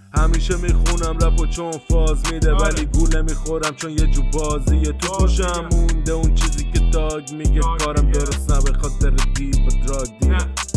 همیشه میخونم رپو چون فاز میده ولی گول نمیخورم چون یه جو بازیه تو گوشم مونده اون چیزی که داگ میگه کارم درست نه به خاطر دیل با دراگ دیله.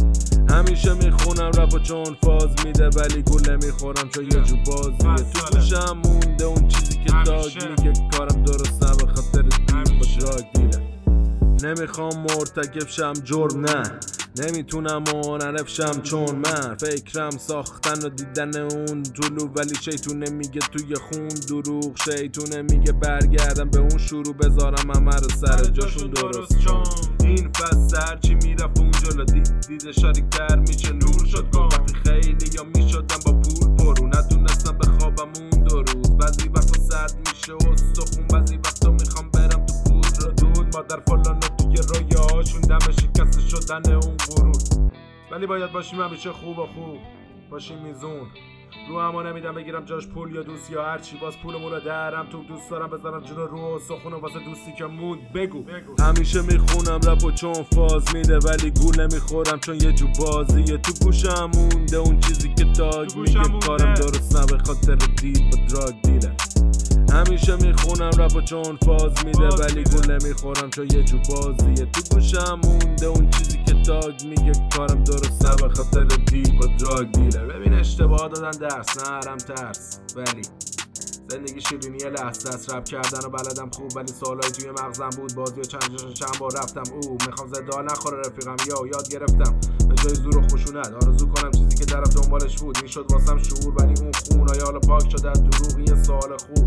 همیشه میخونم رپو چون فاز میده ولی گول نمیخورم چون یه جو بازیه تو گوشم مونده اون چیزی که داگ میگه کارم درست نه به خاطر دیل با دراگ دیله. نمیخوام مرتکب شم جرم نه نمیتونم منعرف شم چون من فکرم ساختن و دیدن اون طلوع ولی شیطونه میگه توی خون دروغ شیطونه میگه برگردم به اون شروع بذارم همه رو سر جاشون درست چون این فصل هرچی میرفت اون جلو دید شاریکتر میشه نور شد وقتی خیلی یا میشدم با پول پرو نتونستم بخوابم اون 2 روز بعضی وقتا سرد میشه و سخون بعضی وقتا میخوام برم تو پود رو دود مادر فلانو توی رویاهاشون دم شکسته شدن اون غرور ولی باید باشیم همیشه خوب و خوب باشیم میزون رو اما نمیدم بگیرم جاش پول یا دوست یا هرچی باز پولمون رو درم تو دوست دارم بذارم جون رو سخونم واسه دوستی که موند بگو. همیشه میخونم رپو چون فاز میده ولی گول نمیخورم چون یه جو بازیه تو گوشم مونده اون چیزی که داگ میگه کارم درست نه به خاطر دیل با دراگ دیله. همیشه میخونم رپو چون فاز میده ولی گول نمیخورم چون یه جو بازیه تو گوشم مونده اون چیزی که داگ میگه کارم درست نه به خاطر دیل با دراگ دیله. ببین اشتباه دادن درس نرم ترس ولی زندگی شیرینی لحظه است رپ کردن و بلدم خوب ولی سوالای توی مغزم بود بازی و چند بار رفتم میخوام زدا نخوره رفیقم یاد گرفتم به جای زور و خشونت آرزو کنم چیزی که طرف دنبالش بود میشد واسم شعور ولی اون خونای حالا پاک شده از دروغ این یه سوال خوب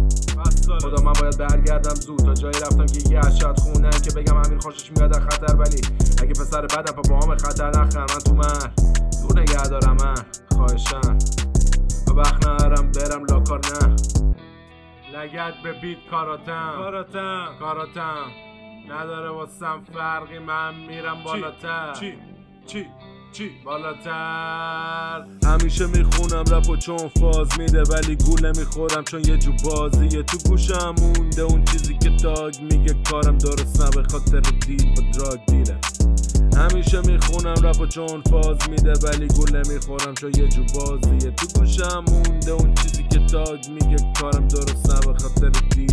خدا من باید برگردم زود تا جایی رفتم که یه اشد خونه که بگم امیر خوشش میاد از خطر ولی اگه پسر بدم با هم خطر نخرم من تو من دور نگه دارم من خواهشم و وقت نرم برم لاکار نه لگت به بیت کاراتم نداره واسم فرقی من میرم بالاتر چی بالاتر. همیشه میخونم رپو چون فاز میده ولی گول نمیخورم چون یه جو بازیه تو گوشم مونده اون چیزی که داگ میگه کارم درست نه به خاطر دیل با دراگ دیله. همیشه میخونم رپو چون فاز میده ولی گول نمیخورم چون یه جو بازیه تو گوشم مونده اون چیزی که داگ میگه کارم درست نه به خاطر دیل